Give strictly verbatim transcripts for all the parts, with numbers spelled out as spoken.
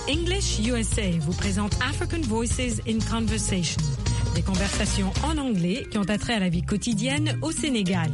English U S A vous présente African Voices in Conversation, des conversations en anglais qui ont attrait à la vie quotidienne au Sénégal.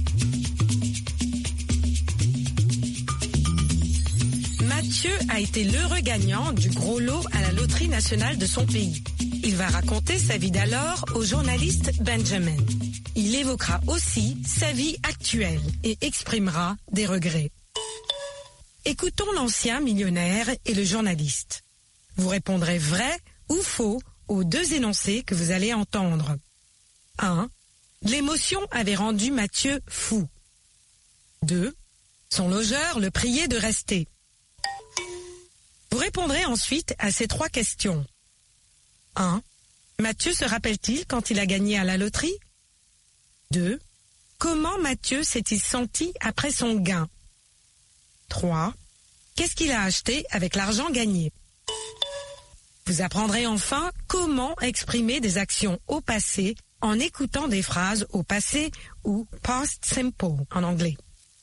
Mathieu a été l'heureux gagnant du gros lot à la loterie nationale de son pays. Il va raconter sa vie d'alors au journaliste Benjamin. Il évoquera aussi sa vie actuelle et exprimera des regrets. Écoutons l'ancien millionnaire et le journaliste. Vous répondrez vrai ou faux aux deux énoncés que vous allez entendre. un. L'émotion avait rendu Mathieu fou. deux. Son logeur le priait de rester. Vous répondrez ensuite à ces trois questions. un. Mathieu se rappelle-t-il quand il a gagné à la loterie? deux. Comment Mathieu s'est-il senti après son gain? trois. Qu'est-ce qu'il a acheté avec l'argent gagné? Vous apprendrez enfin comment exprimer des actions au passé en écoutant des phrases au passé ou past simple en anglais.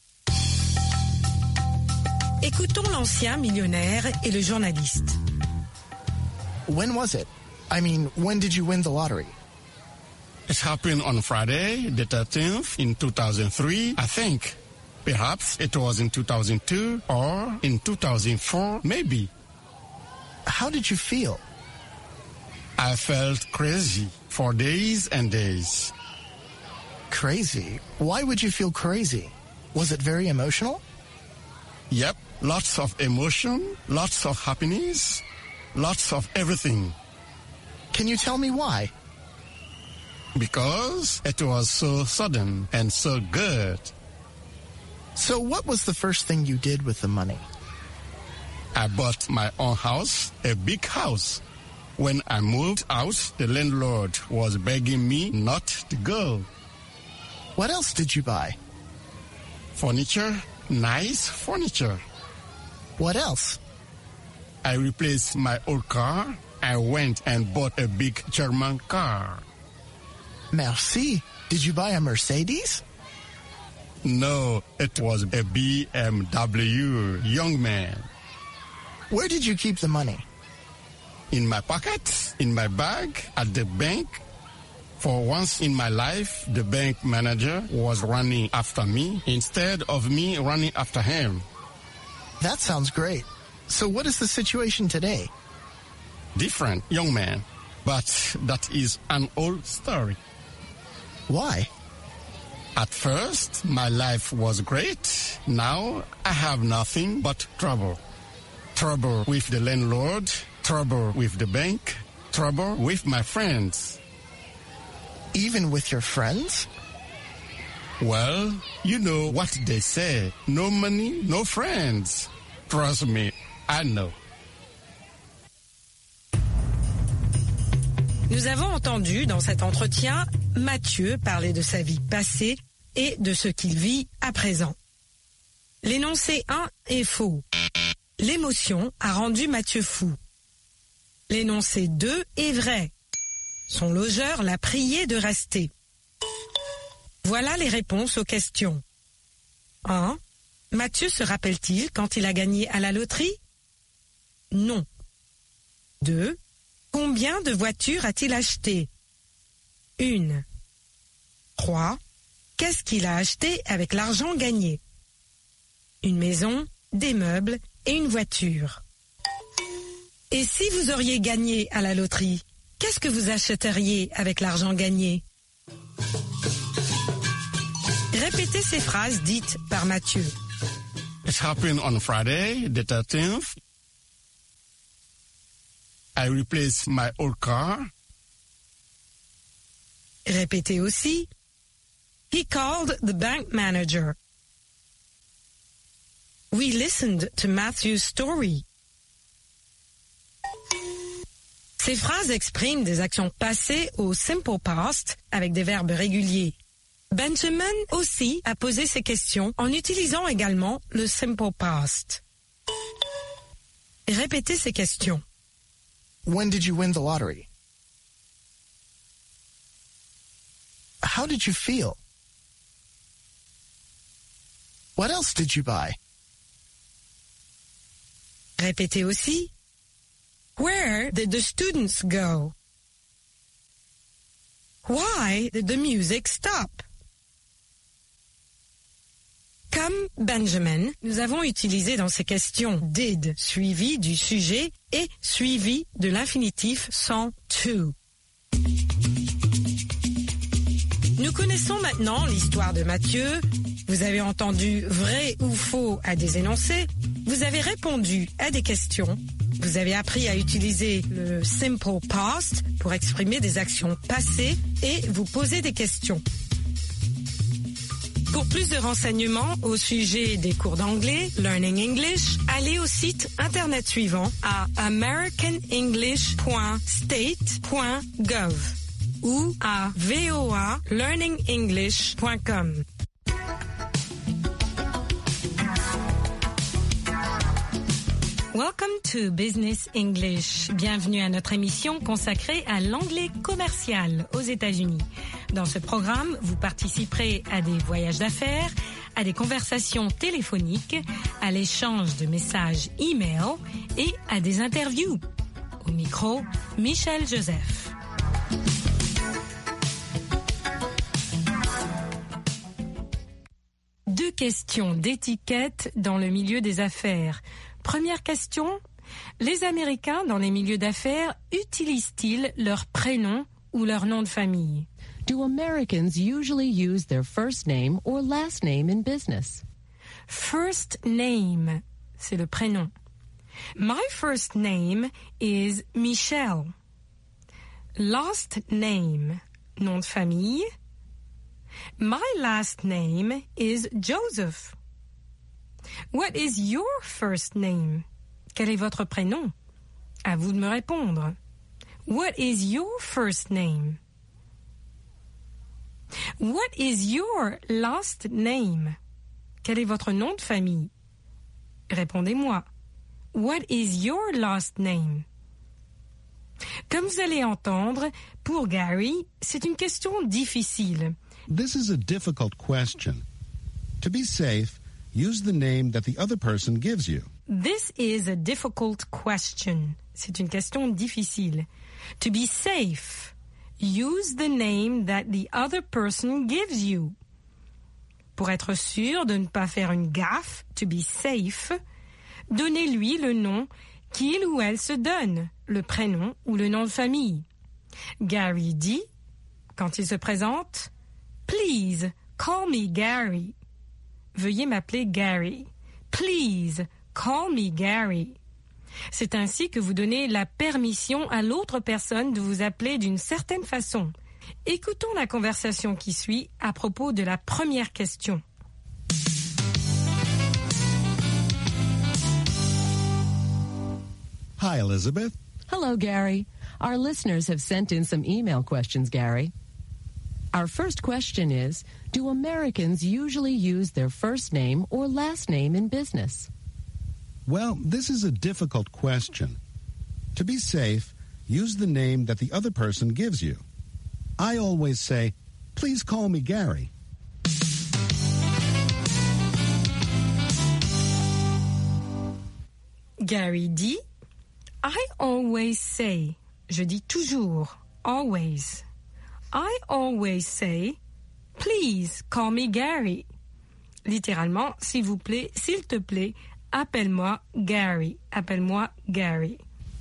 Écoutons l'ancien millionnaire et le journaliste. When was it? I mean, when did you win the lottery? It happened on Friday, the thirteenth, in two thousand three, I think. Perhaps it was in two thousand two or in two thousand four, maybe. How did you feel? I felt crazy for days and days. Crazy? Why would you feel crazy? Was it very emotional? Yep, lots of emotion, lots of happiness, lots of everything. Can you tell me why? Because it was so sudden and so good. So what was the first thing you did with the money? I bought my own house, a big house. When I moved out, the landlord was begging me not to go. What else did you buy? Furniture, nice furniture. What else? I replaced my old car. I went and bought a big German car. Merci. Did you buy a Mercedes? No, it was a B M W, young man. Where did you keep the money? In my pocket, in my bag, at the bank. For once in my life, the bank manager was running after me instead of me running after him. That sounds great. So what is the situation today? Different, young man. But that is an old story. Why? At first, my life was great. Now, I have nothing but trouble. Trouble with the landlord, trouble with the bank, trouble with my friends. Even with your friends? Well, you know what they say. No money, no friends. Trust me, I know. Nous avons entendu dans cet entretien Mathieu parler de sa vie passée et de ce qu'il vit à présent. L'énoncé un est faux. L'émotion a rendu Mathieu fou. L'énoncé deux est vrai. Son logeur l'a prié de rester. Voilà les réponses aux questions. un. Mathieu se rappelle-t-il quand il a gagné à la loterie? Non. deux. Combien de voitures a-t-il acheté? Une. trois. Qu'est-ce qu'il a acheté avec l'argent gagné? Une maison, des meubles et une voiture. Et si vous auriez gagné à la loterie, qu'est-ce que vous achèteriez avec l'argent gagné? Répétez ces phrases dites par Mathieu. It happened on Friday, the thirteenth. I replaced my old car. Répétez aussi. He called the bank manager. We listened to Matthew's story. Ces phrases expriment des actions passées au simple past avec des verbes réguliers. Benjamin aussi a posé ces questions en utilisant également le simple past. Répétez ces questions. When did you win the lottery? How did you feel? What else did you buy? Répétez aussi. Where did the students go? Why did the music stop? Comme Benjamin, nous avons utilisé dans ces questions did suivi du sujet et suivi de l'infinitif sans to. Nous connaissons maintenant l'histoire de Mathieu. Vous avez entendu vrai ou faux à des énoncés. Vous avez répondu à des questions. Vous avez appris à utiliser le simple past pour exprimer des actions passées et vous poser des questions. Pour plus de renseignements au sujet des cours d'anglais, Learning English, allez au site internet suivant à american english point state point gov ou à v o a learning english point com. Welcome to Business English. Bienvenue à notre émission consacrée à l'anglais commercial aux États-Unis. Dans ce programme, vous participerez à des voyages d'affaires, à des conversations téléphoniques, à l'échange de messages e-mail et à des interviews. Au micro, Michel Joseph. Deux questions d'étiquette dans le milieu des affaires. Première question, les Américains dans les milieux d'affaires utilisent-ils leur prénom ou leur nom de famille? Do Americans usually use their first name or last name in business? First name, c'est le prénom. My first name is Michelle. Last name, nom de famille. My last name is Joseph. What is your first name? Quel est votre prénom? À vous de me répondre. What is your first name? What is your last name? Quel est votre nom de famille? Répondez-moi. What is your last name? Comme vous allez entendre, pour Gary, c'est une question difficile. This is a difficult question. To be safe, use the name that the other person gives you. This is a difficult question. C'est une question difficile. To be safe, use the name that the other person gives you. Pour être sûr de ne pas faire une gaffe, to be safe, donnez-lui le nom qu'il ou elle se donne, le prénom ou le nom de famille. Gary dit, quand il se présente, « Please, call me Gary ». Veuillez m'appeler Gary. Please, call me Gary. C'est ainsi que vous donnez la permission à l'autre personne de vous appeler d'une certaine façon. Écoutons la conversation qui suit à propos de la première question. Hi, Elizabeth. Hello, Gary. Our listeners have sent in some email questions, Gary. Our first question is, do Americans usually use their first name or last name in business? Well, this is a difficult question. To be safe, use the name that the other person gives you. I always say, please call me Gary. Gary dit, I always say, je dis toujours, always. I always say, please call me Gary. Littéralement, s'il vous plaît, s'il te plaît, appelle-moi Gary. Appelle-moi Gary.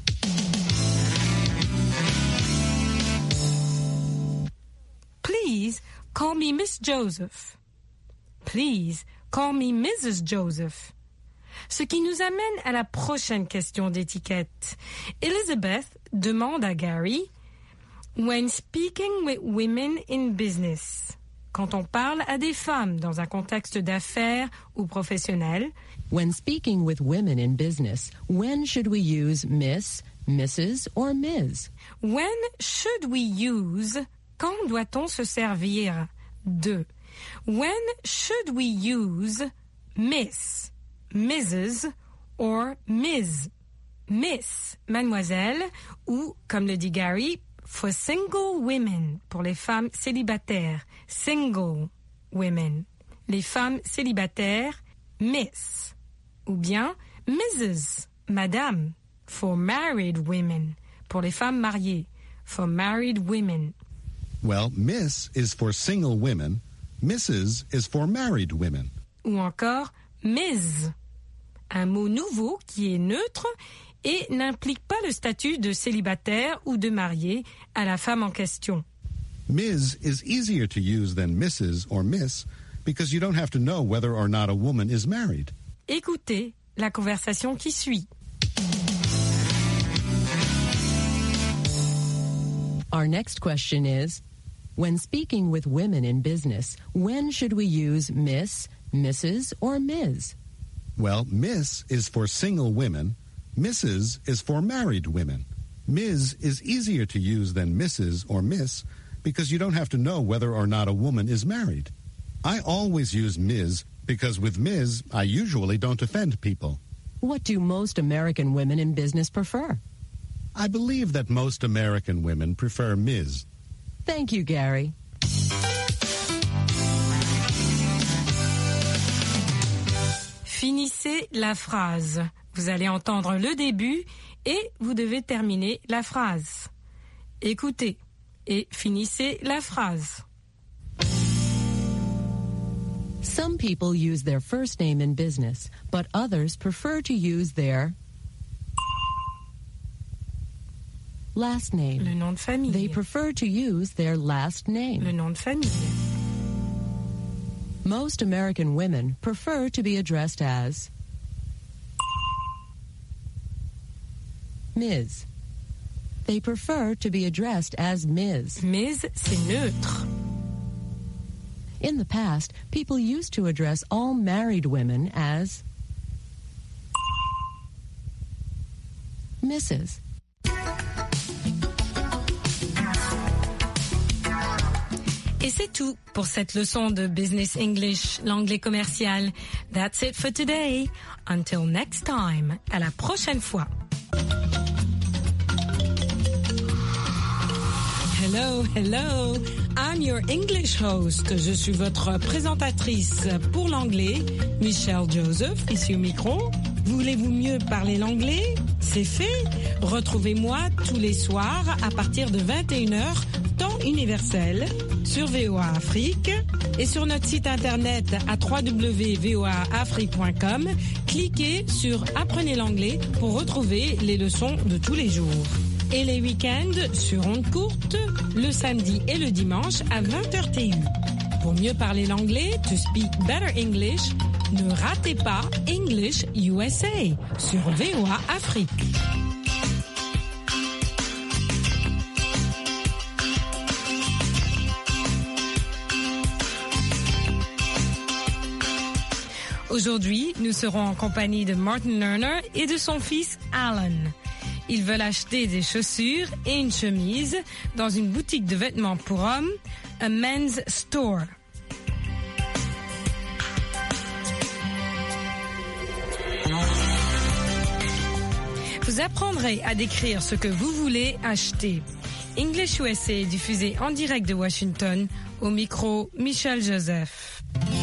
Please call me Miss Joseph. Please call me Missus Joseph. Ce qui nous amène à la prochaine question d'étiquette. Elizabeth demande à Gary, when speaking with women in business, quand on parle à des femmes dans un contexte d'affaires ou professionnel, when speaking with women in business, when should we use Miss, Missus or Miz? When should we use, quand doit-on se servir de? When should we use Miss, Missus or Miz? Miss, mademoiselle, ou, comme le dit Gary, for single women, pour les femmes célibataires, single women. Les femmes célibataires, Miss. Ou bien Missus, madame, for married women. Pour les femmes mariées. For married women. Well, Miss is for single women. Missus is for married women. Ou encore Miz. Un mot nouveau qui est neutre et n'implique pas le statut de célibataire ou de marié à la femme en question. Miz is easier to use than Missus or Miss because you don't have to know whether or not a woman is married. Écoutez la conversation qui suit. Our next question is, when speaking with women in business, when should we use Miss, Missus, or Miz? Well, Miss is for single women. Missus is for married women. Miz is easier to use than Missus or Miss because you don't have to know whether or not a woman is married. I always use Miz because with Miz, I usually don't offend people. What do most American women in business prefer? I believe that most American women prefer Miz. Thank you, Gary. Finissez la phrase. Vous allez entendre le début et vous devez terminer la phrase. Écoutez et finissez la phrase. Some people use their first name in business, but others prefer to use their last name. Le nom de famille. They prefer to use their last name. Le nom de famille. Most American women prefer to be addressed as Miz. They prefer to be addressed as Miz. Miz, c'est neutre. In the past, people used to address all married women as Missus Et c'est tout pour cette leçon de Business English, l'anglais commercial. That's it for today. Until next time. À la prochaine fois. Hello, hello. I'm your English host. Je suis votre présentatrice pour l'anglais, Michelle Joseph, ici au micro. Voulez-vous mieux parler l'anglais? C'est fait. Retrouvez-moi tous les soirs à partir de vingt et une heures, temps universel, sur V O A Afrique et sur notre site internet à w w w point v o a afrique point com. Cliquez sur Apprenez l'anglais pour retrouver les leçons de tous les jours. Et les week-ends sur ondes courtes, le samedi et le dimanche à vingt heures T U. Pour mieux parler l'anglais, to speak better English, ne ratez pas English U S A sur V O A Afrique. Aujourd'hui, nous serons en compagnie de Martin Lerner et de son fils Alan. Ils veulent acheter des chaussures et une chemise dans une boutique de vêtements pour hommes, a men's store. Vous apprendrez à décrire ce que vous voulez acheter. English U S A est diffusé en direct de Washington, au micro Michelle Joseph.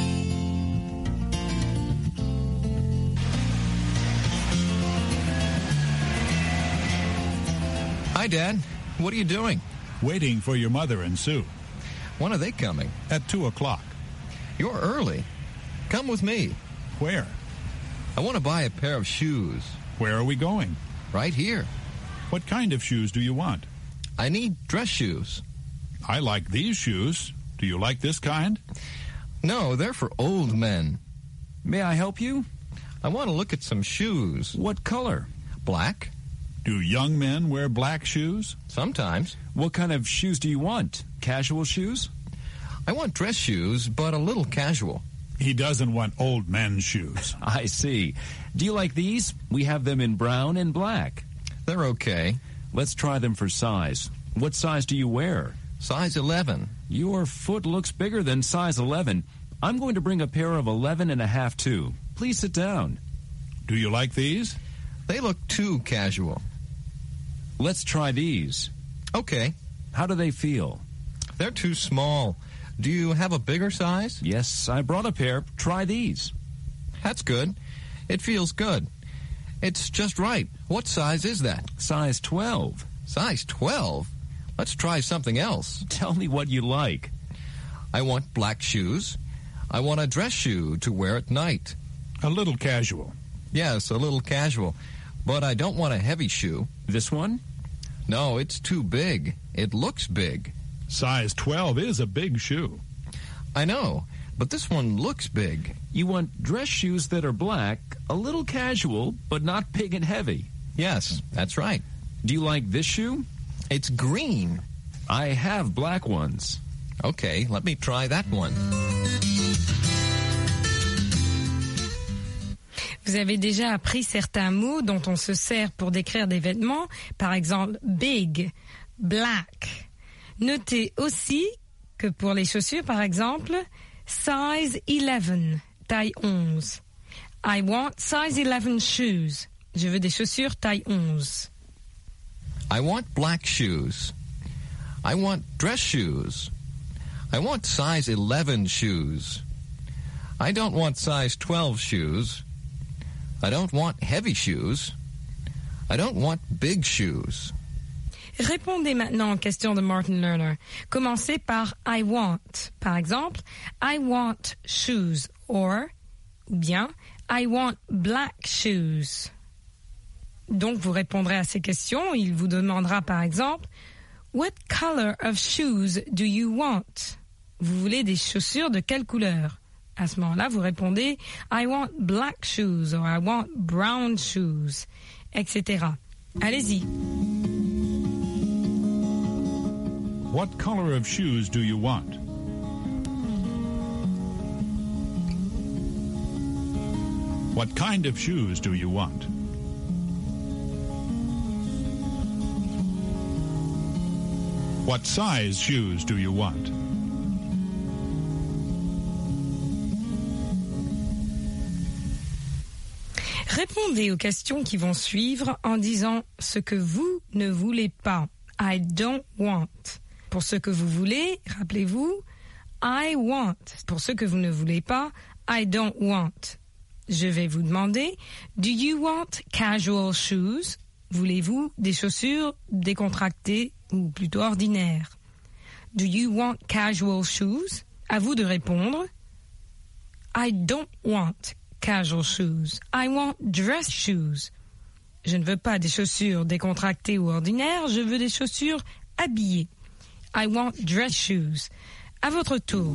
Hi, Dad. What are you doing? Waiting for your mother and Sue. When are they coming? At two o'clock. You're early. Come with me. Where? I want to buy a pair of shoes. Where are we going? Right here. What kind of shoes do you want? I need dress shoes. I like these shoes. Do you like this kind? No, they're for old men. May I help you? I want to look at some shoes. What color? Black. Do young men wear black shoes? Sometimes. What kind of shoes do you want? Casual shoes? I want dress shoes, but a little casual. He doesn't want old men's shoes. I see. Do you like these? We have them in brown and black. They're okay. Let's try them for size. What size do you wear? Size eleven. Your foot looks bigger than size eleven. I'm going to bring a pair of eleven and a half too. Please sit down. Do you like these? They look too casual. Let's try these. Okay. How do they feel? They're too small. Do you have a bigger size? Yes, I brought a pair. Try these. That's good. It feels good. It's just right. What size is that? Size twelve. Size twelve? Let's try something else. Tell me what you like. I want black shoes. I want a dress shoe to wear at night. A little casual. Yes, a little casual. But I don't want a heavy shoe. This one? No, it's too big. It looks big. Size twelve is a big shoe. I know, but this one looks big. You want dress shoes that are black, a little casual, but not big and heavy. Yes, that's right. Do you like this shoe? It's green. I have black ones. Okay, let me try that one. Vous avez déjà appris certains mots dont on se sert pour décrire des vêtements, par exemple big, black. Notez aussi que pour les chaussures, par exemple, size eleven, taille onze. I want size eleven shoes. Je veux des chaussures taille onze. I want black shoes. I want dress shoes. I want size eleven shoes. I don't want size twelve shoes. I don't want heavy shoes. I don't want big shoes. Répondez maintenant aux questions de Martin Lerner. Commencez par I want. Par exemple, I want shoes or, ou bien, I want black shoes. Donc, vous répondrez à ces questions. Il vous demandera par exemple, what color of shoes do you want? Vous voulez des chaussures de quelle couleur? À ce moment-là, vous répondez I want black shoes or I want brown shoes, et cetera. Allez-y. What color of shoes do you want? What kind of shoes do you want? What size shoes do you want? Répondez aux questions qui vont suivre en disant ce que vous ne voulez pas. I don't want. Pour ce que vous voulez, rappelez-vous, I want. Pour ce que vous ne voulez pas, I don't want. Je vais vous demander, do you want casual shoes? Voulez-vous des chaussures décontractées ou plutôt ordinaires? Do you want casual shoes? À vous de répondre, I don't want casual shoes. I want dress shoes. Je ne veux pas des chaussures décontractées ou ordinaires, je veux des chaussures habillées. I want dress shoes. À votre tour.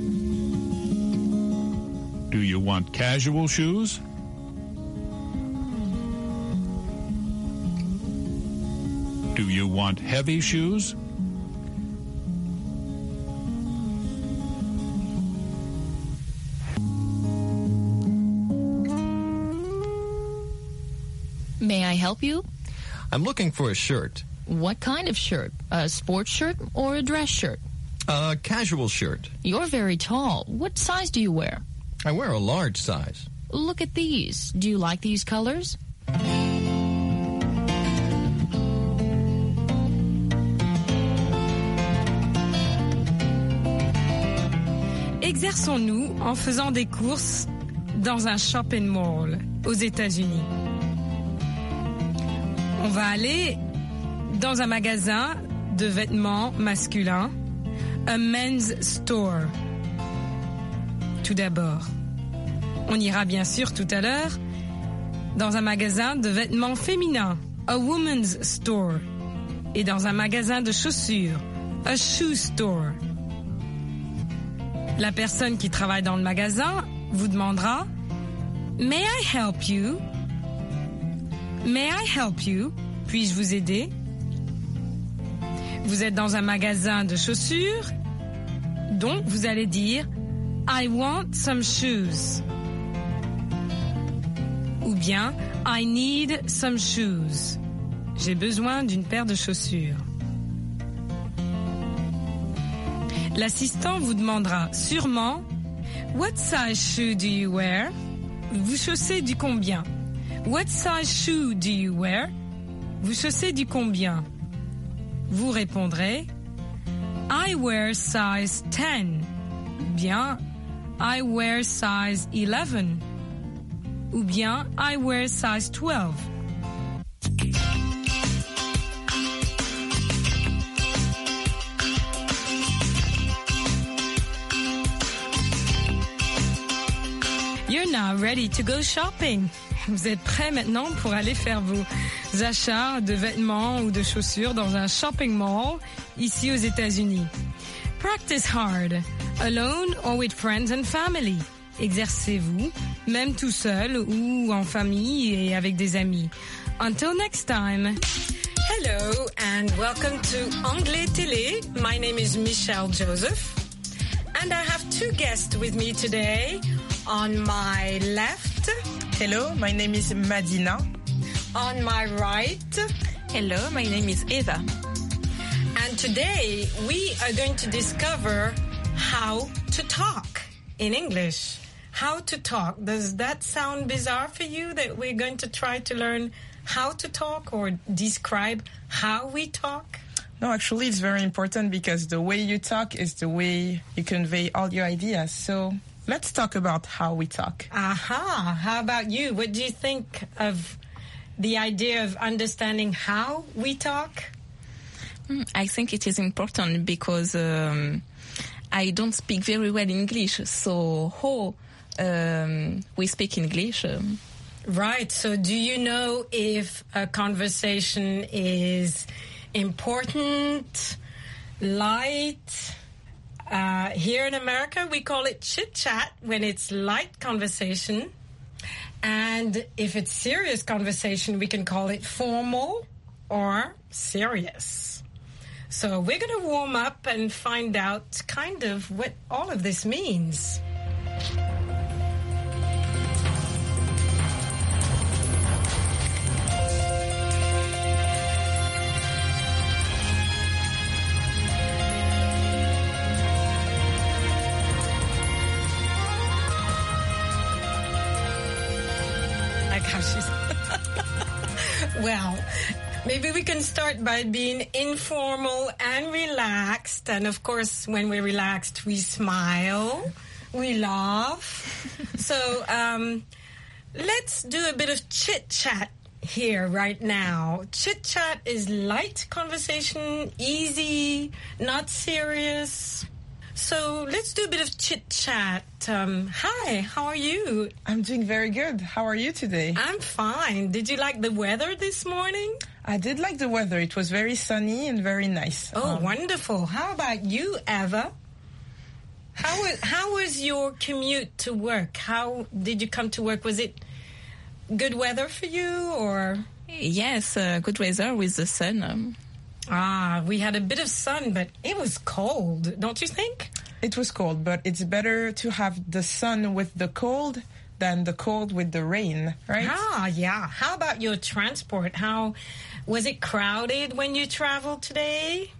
Do you want casual shoes? Do you want heavy shoes? May I help you? I'm looking for a shirt. What kind of shirt? A sports shirt or a dress shirt? A casual shirt. You're very tall. What size do you wear? I wear a large size. Look at these. Do you like these colors? Exerçons-nous en faisant des courses dans un shopping mall aux États-Unis. On va aller dans un magasin de vêtements masculins, a men's store. Tout d'abord, on ira bien sûr tout à l'heure dans un magasin de vêtements féminins, a woman's store, et dans un magasin de chaussures, a shoe store. La personne qui travaille dans le magasin vous demandera « May I help you? May I help you? Puis-je vous aider? » Vous êtes dans un magasin de chaussures, donc vous allez dire « I want some shoes » ou bien « I need some shoes ». J'ai besoin d'une paire de chaussures. L'assistant vous demandera sûrement « What size shoe do you wear? » Vous chaussez du combien? What size shoe do you wear? Vous chaussez du combien? Vous répondrez I wear size ten. Bien, I wear size eleven. ou bien I wear size twelve. You're now ready to go shopping. Vous êtes prêts maintenant pour aller faire vos achats de vêtements ou de chaussures dans un shopping mall ici aux États-Unis. Practice hard, alone or with friends and family. Exercez-vous, même tout seul ou en famille et avec des amis. Until next time. Hello and welcome to Anglais Télé. My name is Michelle Joseph. And I have two guests with me today. On my left, hello, my name is Madina. On my right, hello, my name is Eva. And today we are going to discover how to talk in English. How to talk. Does that sound bizarre for you that we're going to try to learn how to talk or describe how we talk? No, actually it's very important because the way you talk is the way you convey all your ideas. So let's talk about how we talk. Aha. How about you? What do you think of the idea of understanding how we talk? I think it is important because um, I don't speak very well English. So how um, we speak English? Um, right. So do you know if a conversation is important, light? Uh, here in America, we call it chit-chat when it's light conversation. And if it's serious conversation, we can call it formal or serious. So we're going to warm up and find out kind of what all of this means. Well, maybe we can start by being informal and relaxed. And of course, when we're relaxed, we smile, we laugh. So um, let's do a bit of chit-chat here right now. Chit-chat is light conversation, easy, not serious. So let's do a bit of chit-chat. Um, hi, how are you? I'm doing very good. How are you today? I'm fine. Did you like the weather this morning? I did like the weather. It was very sunny and very nice. Oh, um, wonderful. How about you, Eva? How was, how was your commute to work? How did you come to work? Was it good weather for you or? Yes, uh, good weather with the sun. Um. Ah, we had a bit of sun, but it was cold, don't you think? It was cold, but it's better to have the sun with the cold than the cold with the rain, right? Ah, yeah. How about your transport? How was it crowded when you traveled today?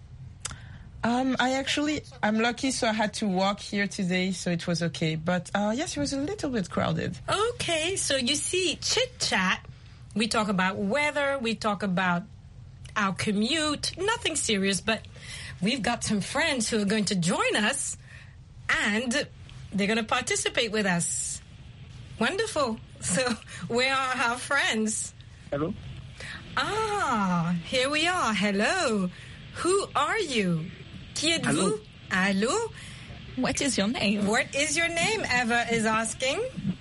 Um, I actually, I'm lucky, so I had to walk here today, so it was okay. But uh, yes, it was a little bit crowded. Okay, so you see, chit-chat, we talk about weather, we talk about our commute, nothing serious, but we've got some friends who are going to join us and they're going to participate with us. Wonderful. So where are our friends? Hello. Ah, here we are. Hello. Who are you? Qui êtes-vous? Allô? What is your name? What is your name? Eva is asking.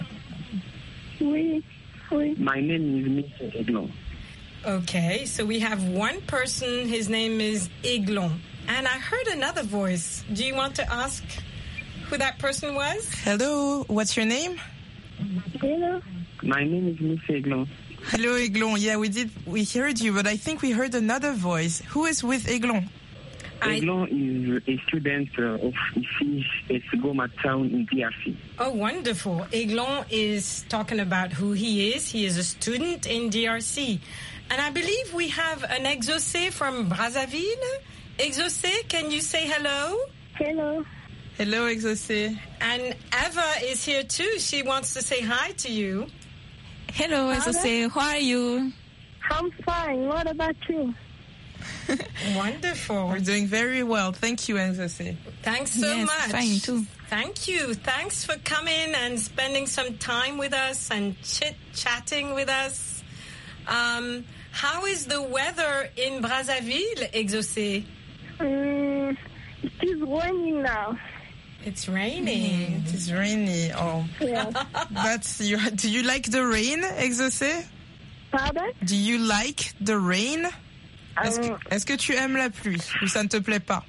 Oui, oui. My name is Mister Eglon. Okay, so we have one person, his name is Eglon. And I heard another voice. Do you want to ask who that person was? Hello, what's your name? Hello. My name is Mister Eglon. Hello, Eglon. Yeah, we did, we heard you, but I think we heard another voice. Who is with Eglon? Eglon is a student uh, of ici at Goma town in D R C. Oh, wonderful. Eglon is talking about who he is. He is a student in D R C. And I believe we have an Exaucé from Brazzaville. Exaucé, can you say hello? Hello. Hello, Exaucé. And Eva is here too. She wants to say hi to you. Hello, Exaucé. How are you? I'm fine. What about you? Wonderful. We're doing very well. Thank you, Exaucé. Thanks so yes, much. Fine too. Thank you. Thanks for coming and spending some time with us and chit-chatting with us. Um, how is the weather in Brazzaville, Exaucé? Um, it is raining now. It's raining. Mm, it is rainy. Oh, yeah. That's you. Do you like the rain, Exaucé? Pardon? Do you like the rain? Est-ce que, Um, est-ce que tu aimes la pluie ou ça ne te plaît pas?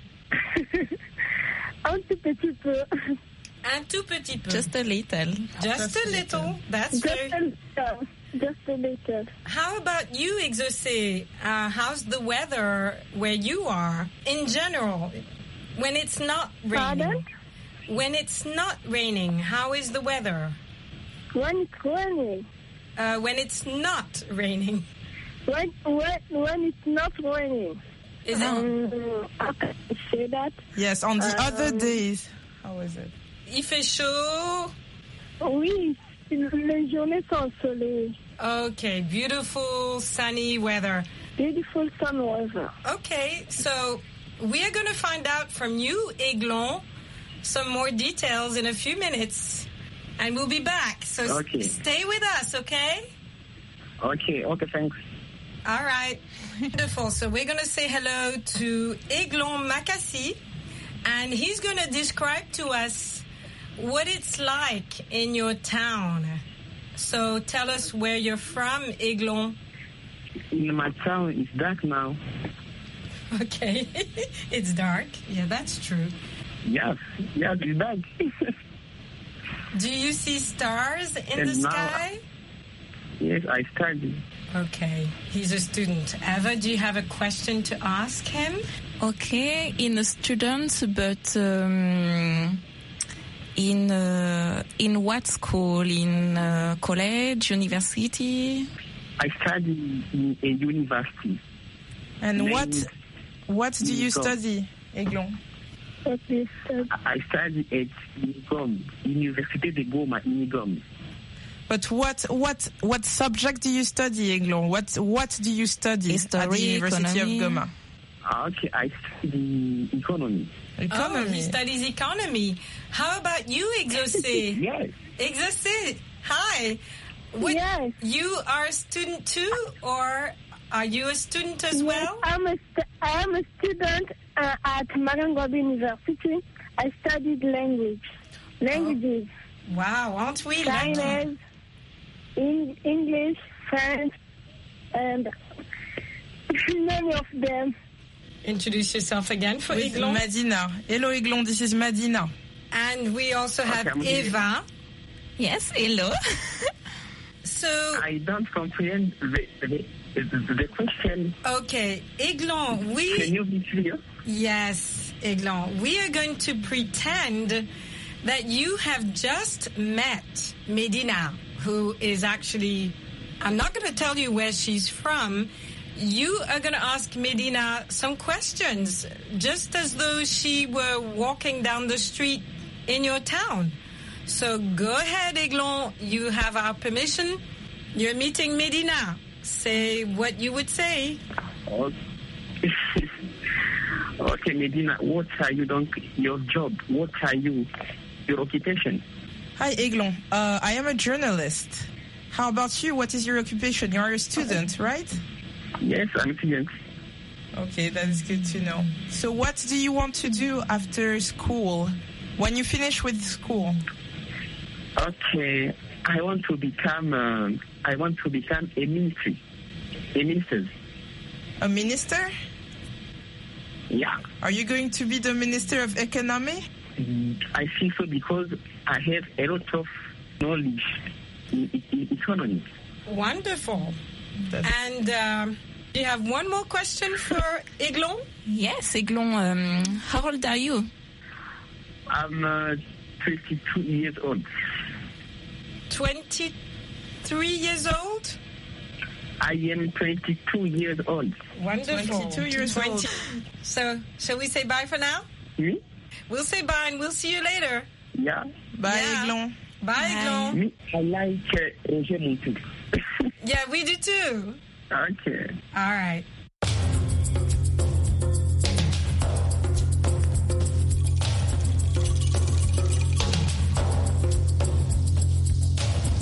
Un tout petit peu. Un tout petit peu. Just a little. Just, Just a little. little. That's Just very... a little. Just a little. How about you, Exaucé? Uh, how's the weather where you are in general? When it's not raining. Pardon? When it's not raining, how is the weather? When it's raining. Uh, when it's not raining. When, when, when it's not raining. Is it? Um, how can I say that? Yes, on the Um, other days. How is it? Il fait chaud. Oui, les journées sont ensoleillées. Okay, beautiful sunny weather. Beautiful sun weather. Okay, so we are going to find out from you, Aiglon, some more details in a few minutes. And we'll be back. So Okay. s- stay with us, okay? Okay, okay, thanks. All right. Wonderful. So we're going to say hello to Aiglon Makassi, and he's going to describe to us what it's like in your town. So tell us where you're from, Aiglon. In my town, it's dark now. Okay. It's dark. Yeah, that's true. Yes, yes, it's dark. Do you see stars in And the now- sky? Yes, I study. Okay. He's a student. Eva, do you have a question to ask him? Okay, in a student, but um, in uh, in what school? In uh, college, university? I study in a university. And Name what is what do you Nico. study, Aiglon? What is that? I study at Unigom, Université de Goma, Unigom. But what what what subject do you study, Aiglon? What what do you study at the History, University economy. of Goma? Okay, I study economy. Oh, Economy. he studies economy. How about you, Exaucé? Yes. Exaucé, hi. What, Yes. You are a student too, or are you a student as well? I'm a st- I am a student uh, at Marangobi University. I studied language. Languages. Wow, aren't we lucky? Chinese, in- English, French, and many of them. Introduce yourself again for With Aiglon. Madina. Hello, Aiglon. This is Madina. And we also have I'm here. Eva. Yes, hello. So, I don't comprehend the, the, the, the question. okay, Aiglon, Can we... you be clear? Yes, Aiglon, we are going to pretend that you have just met Medina, who is actually... I'm not going to tell you where she's from. You are going to ask Medina some questions, just as though she were walking down the street in your town. So go ahead, Aiglon. You have our permission. You're meeting Medina. Say what you would say. Okay, okay Medina, what are you doing? Your job? What are you? Your occupation? Hi, Aiglon. Uh, I am a journalist. How about you? What is your occupation? You are a student, right? Yes, I'm a student. Okay, that is good to know. So what do you want to do after school? When you finish with school? Okay, I want to become. Uh, I want to become a ministry, a minister. A minister? Yeah, Are you going to be the Minister of Economy? I think so because I have a lot of knowledge in, in economy. Wonderful. And um, do you have one more question for Aiglon? Yes, Aiglon. Um, how old are you? I'm uh, twenty-two years old. twenty-three years old? I am twenty-two years old. Wonderful. twenty-two years old. So, shall we say bye for now? Hmm? We'll say bye and we'll see you later. Yeah. Bye, Yeah. Aiglon. Bye, Aiglon. Me, I like uh, Roger Montu. Yeah, we do too. Okay. All right.